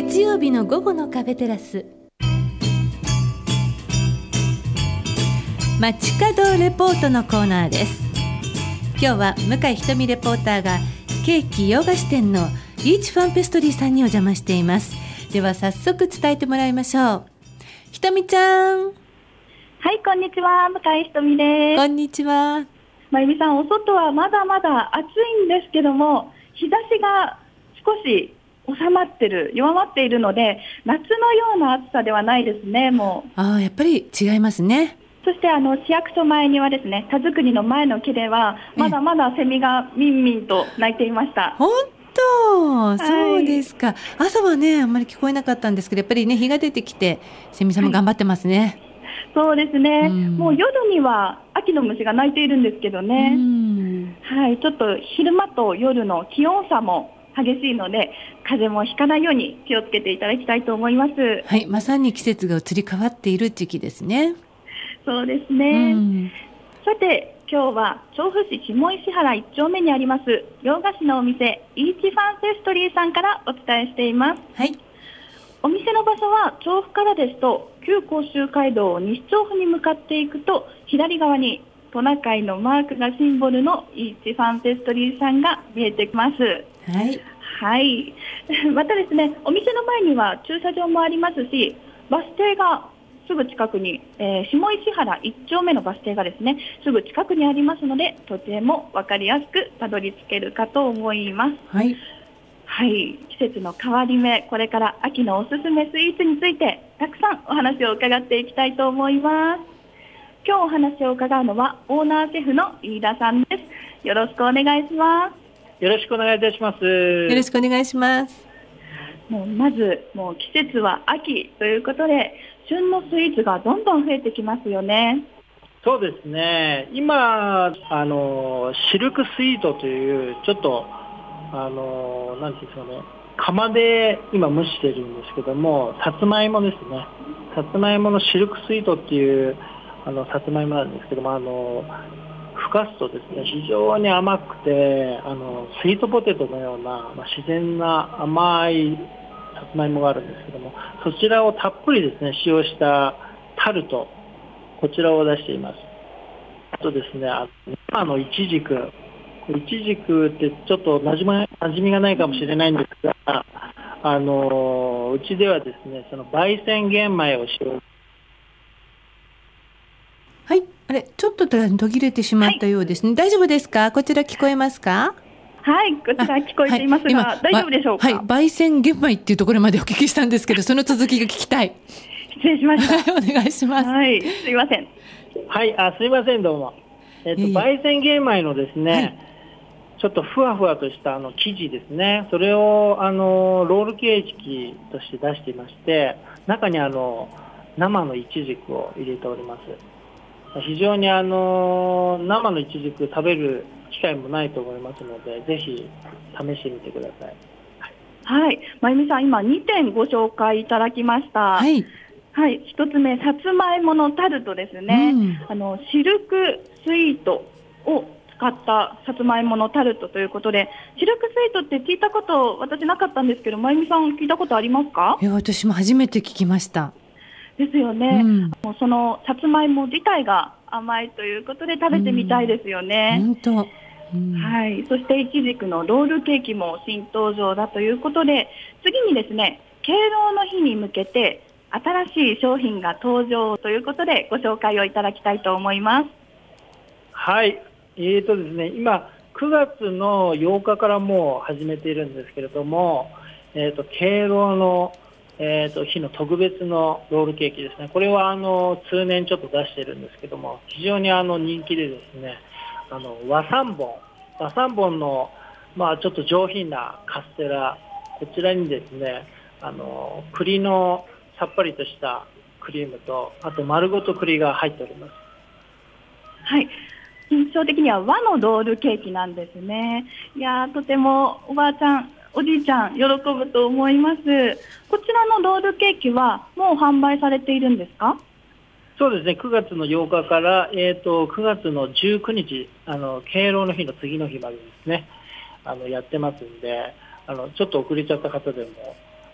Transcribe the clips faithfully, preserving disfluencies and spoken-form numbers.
月曜日の午後のカフェテラス、街角レポートのコーナーです。今日は向井ひとみレポーターがケーキ洋菓子店のリーチファンペストリーさんにお邪魔しています。では早速伝えてもらいましょう。ひとみちゃん。 はい、こんにちは、向井ひとみです。 こんにちは。 まゆみさん、お外はまだまだ暑いんですけども、日差しが少し収まってる、弱まっているので、夏のような暑さではないですね。もうああ、やっぱり違いますね。 そしてあの市役所前にはですね、田作りの前の木ではまだまだセミがミンミンと鳴いていました。 本当、そうですか。朝はねあんまり聞こえなかったんですけど、やっぱりね日が出てきてセミさんも頑張ってますね。はい、 そうですね、 うん、 もう夜には秋の虫が鳴いているんですけどね、うん、はい、ちょっと昼間と夜の気温差も激しいので、風邪もひかないように気をつけていただきたいと思います。 はい、まさに季節が移り変わっている時期ですね。 そうですね、 うん、 さて今日は調布市下石原いっ丁目にあります洋菓子のお店イーチファンセストリーさんからお伝えしています。 はい、 お店の場所は調布からですと旧甲州街道を西調布に向かっていくと左側にトナカイのマークがシンボルのイーチファンセストリーさんが見えてきます。 はい、 はい、またですね、お店の前には駐車場もありますし、バス停がすぐ近くに、えー、下石原いっ丁目のバス停がですねすぐ近くにありますので、とても分かりやすくたどり着けるかと思います。 はい、 はい、季節の変わり目、これから秋のおすすめスイーツについてたくさんお話を伺っていきたいと思います。今日お話を伺うのはオーナーシェフの飯田さんです。よろしくお願いします。 よろしくお願いいたします。 よろしくお願いします。 もうまずもう季節は秋ということで、旬のスイーツがどんどん増えてきますよね。 そうですね、今あのシルクスイートというちょっとあのなんていうんですかね、釜で今蒸してるんですけども、さつまいもですね、さつまいものシルクスイートっていうあのさつまいもなんですけども、あのふかすとですね非常に甘くて、あのスイートポテトのような、まあ、自然な甘いさつまいもがあるんですけども、そちらをたっぷりですね使用したタルト、こちらを出しています。あとですね、あ生のイチジク、イチジクってちょっと馴染み、馴染みがないかもしれないんですが、あのうちではですねその焙煎玄米を使用。 はい、あれちょっと途切れてしまったようですね、はい、大丈夫ですか？こちら聞こえますか？ はい、こちら聞こえていますが、はい、大丈夫でしょうか？ はい、焙煎玄米っていうところまでお聞きしたんですけど、その続きが聞きたい。 失礼しました。 お願いします。 はい、すいません。 はい、あ、すいません、どうも。えっと、焙煎玄米のですね、はい、ちょっとふわふわとしたあの生地ですね、それをあのロールケーキとして出していまして、中にあの生のイチジクを入れております。非常にあの生のイチジク食べる機会もないと思いますので、ぜひ試してみてください。 はい、まゆみさん、今にてんご紹介いただきました。はい、はい、ひとつめ、さつまいものタルトですね、うん、あのシルクスイートを使ったさつまいものタルトということで、シルクスイートって聞いたこと私なかったんですけど、まゆみさん聞いたことありますか？ いや、私も初めて聞きました。 ですよね、うん、もうそのさつまいも自体が甘いということで食べてみたいですよね。 本当、うん、 はい、そしてイチジクのロールケーキも新登場だということで、次にですね敬老の日に向けて新しい商品が登場ということでご紹介をいただきたいと思います。 はい、えーとですね、今くがつのようかからもう始めているんですけれども、えーと敬老のえーと日の特別のロールケーキですね、これはあの通年ちょっと出しているんですけども、非常にあの人気でですね、あの和三本和三本の、まあ、ちょっと上品なカステラ、こちらにですねあの栗のさっぱりとしたクリームと、あと丸ごと栗が入っております。 はい、印象的には和のロールケーキなんですね。いや、とてもおばあちゃんおじいちゃん喜ぶと思います。こちらのロールケーキはもう販売されているんですか？ そうですね、くがつのようかから、えー、とくがつのじゅうくにち、あの敬老の日の次の日までですね、あのやってますんで、あのちょっと遅れちゃった方でも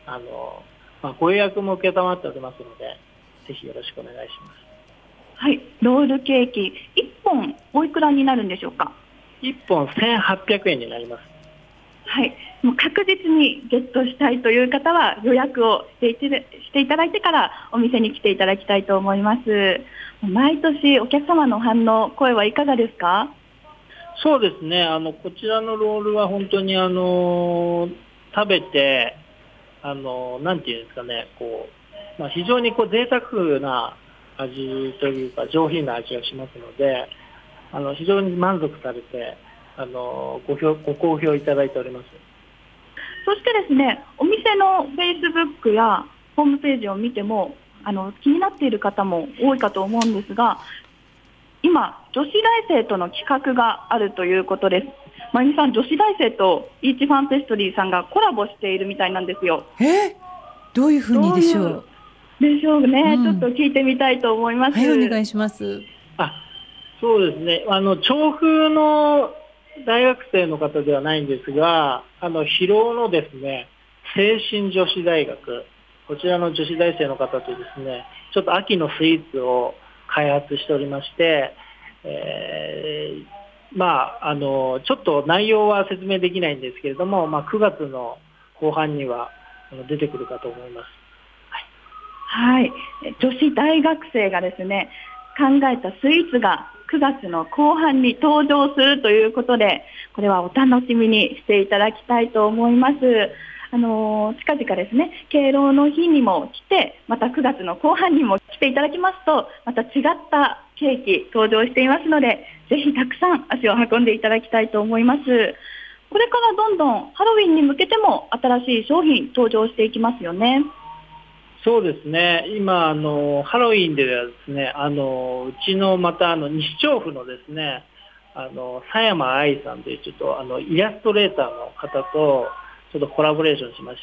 あの、まあ、ご予約も承っておりますので、ぜひよろしくお願いします。 はい、ロールケーキいっぽんおいくらになるんでしょうか？ いっぽんせんはっぴゃくえんになります。 はい、もう確実にゲットしたいという方は予約をしていてしていただいてからお店に来ていただきたいと思います。毎年お客様の反応、声はいかがですか？ そうですね、あのこちらのロールは本当にあの食べて、あのなんていうんですかね、こう、まあ、非常にこう贅沢な味というか上品な味がしますので、あの非常に満足されて、あの ご, 評ご好評いただいております。 そしてですね、お店のフェイスブックやホームページを見てもあの気になっている方も多いかと思うんですが、今女子大生との企画があるということです。まゆみさん、女子大生とイーチファンペストリーさんがコラボしているみたいなんですよ。 えどういうふうにでしょうでしょうね、 うん、 ちょっと聞いてみたいと思います。 はい、お願いします。 あ、そうですね、あの調布の大学生の方ではないんですが、あの広尾のですね、聖心女子大学、こちらの女子大生の方とですね、ちょっと秋のスイーツを開発しておりまして、えー、まああのちょっと内容は説明できないんですけれども、まあ、くがつの後半には出てくるかと思います。 はい、女子大学生がですね、考えたスイーツがくがつの後半に登場するということで、これはお楽しみにしていただきたいと思います。あの近々ですね、敬老の日にも来て、またくがつの後半にも来ていただきますと、また違ったケーキ登場していますので、ぜひたくさん足を運んでいただきたいと思います。これからどんどんハロウィンに向けても新しい商品登場していきますよね。 そうですね、今あのハロウィンではですね、あのうちのまたあの西調布のですね、あの佐山愛さんというちょっとあのイラストレーターの方とちょっとコラボレーションしまして、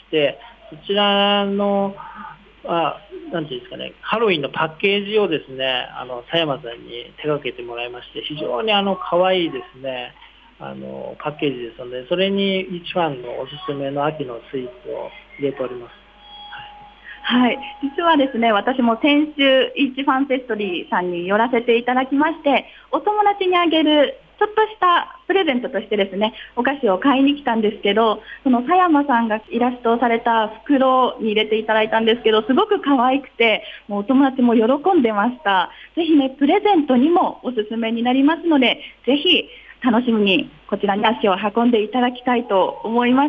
そちらのあなんていうんですかね、ハロウィンのパッケージをですね、あの佐山さんに手掛けてもらいまして、非常にあの可愛いですね、あのパッケージですので、それにイチファンのおすすめの秋のスイーツを入れております。 はい、実はですね、私も先週イーチファンペストリーさんに寄らせていただきまして、お友達にあげるちょっとしたプレゼントとしてですね、お菓子を買いに来たんですけど、その佐山さんがイラストをされた袋に入れていただいたんですけど、すごく可愛くて、もうお友達も喜んでました。ぜひね、プレゼントにもおすすめになりますので、ぜひ楽しみにこちらに足を運んでいただきたいと思います。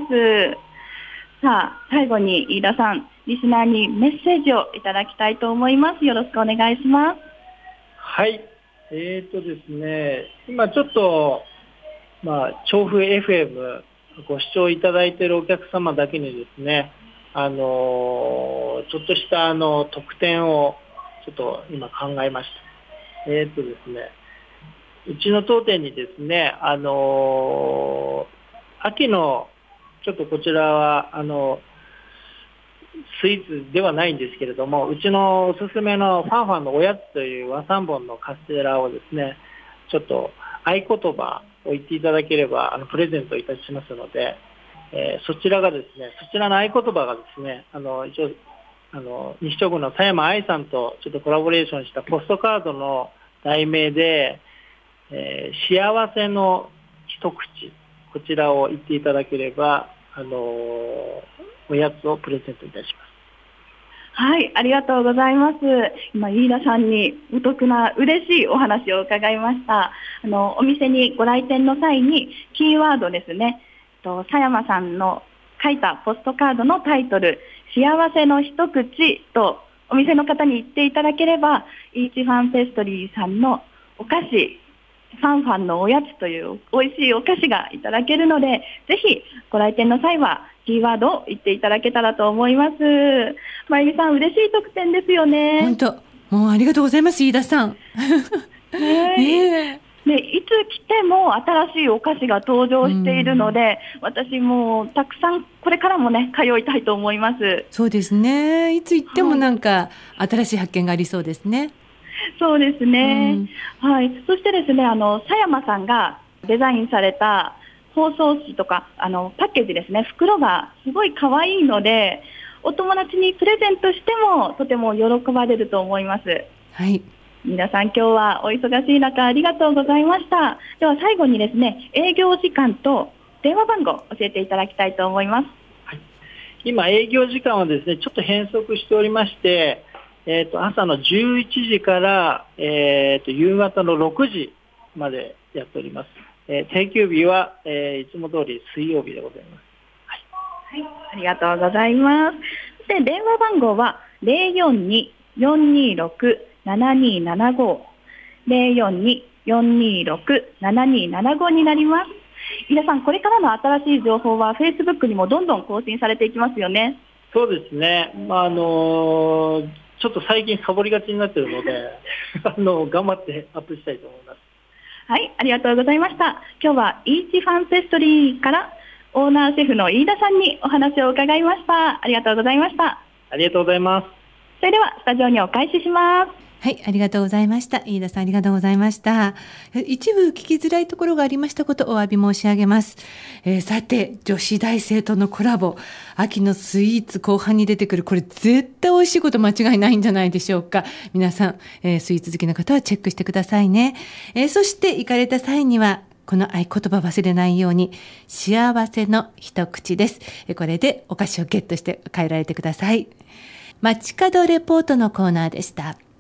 さあ、最後に飯田さん、リスナーにメッセージをいただきたいと思います。よろしくお願いします。 はい、えーとですね、今ちょっと、まあ、調布 エフエム ご視聴いただいているお客様だけにですね、あのちょっとしたあの特典をちょっと今考えました。えーとですね、うちの当店にですね、あの秋のちょっとこちらはあのスイーツではないんですけれども、うちのおすすめのファンファンのおやつという和三本のカステラをですね、ちょっと合言葉を言っていただければあのプレゼントいたしますので、えー、そちらがですね、そちらの合言葉がですね、あの一応あの西調布の佐山愛さんとちょっとコラボレーションしたポストカードの題名で、えー、幸せの一口、こちらを言っていただければ、あのー、おやつをプレゼントいたします。 はい、ありがとうございます。今、飯田さんにお得な嬉しいお話を伺いました。あのお店にご来店の際にキーワードですね、と佐山さんの書いたポストカードのタイトル、幸せの一口とお店の方に言っていただければ、イーチファンペストリーさんのお菓子、ファンファンのおやつという美味しいお菓子がいただけるので、ぜひご来店の際はキーワードを言っていただけたらと思います。まゆみさん、嬉しい特典ですよね。 本当、もうありがとうございます、飯田さん。 ねでいつ来ても新しいお菓子が登場しているので、私もたくさんこれからもね通いたいと思います。 そうですね、いつ行ってもなんか新しい発見がありそうですね。 そうですね、うん、はい。そしてですね、あの佐山さんがデザインされた包装紙とかあのパッケージですね、袋がすごい可愛いので、 お友達にプレゼントしてもとても喜ばれると思います。 はい。 皆さん今日はお忙しい中ありがとうございました。では最後にですね、営業時間と電話番号を教えていただきたいと思います。 はい、今営業時間はですね、ちょっと変則しておりまして、えー、と朝のじゅういちじから、えー、と夕方のろくじまでやっております。えー、定休日は、えー、いつも通り水曜日でございます。 はい、はい、ありがとうございます。で、電話番号は ゼロよんに よんにろく ななにななご ゼロよんに よんにろく ななにななご になります。皆さん、これからの新しい情報は Facebook にもどんどん更新されていきますよね。 そうですね、まああのー、ちょっと最近サボりがちになっているのであの頑張ってアップしたいと思います。 はい、ありがとうございました。今日はイーチファンペストリーからオーナーシェフの飯田さんにお話を伺いました。ありがとうございました。 ありがとうございます。 それではスタジオにお返しします。 はい、ありがとうございました。飯田さん、ありがとうございました。一部聞きづらいところがありましたことをお詫び申し上げます。えー、さて、女子大生とのコラボ、秋のスイーツ後半に出てくる、これ絶対美味しいこと間違いないんじゃないでしょうか。皆さん、えー、スイーツ好きな方はチェックしてくださいね。えー、そして行かれた際には、この合言葉忘れないように、幸せの一口です。これでお菓子をゲットして帰られてください。街角レポートのコーナーでした。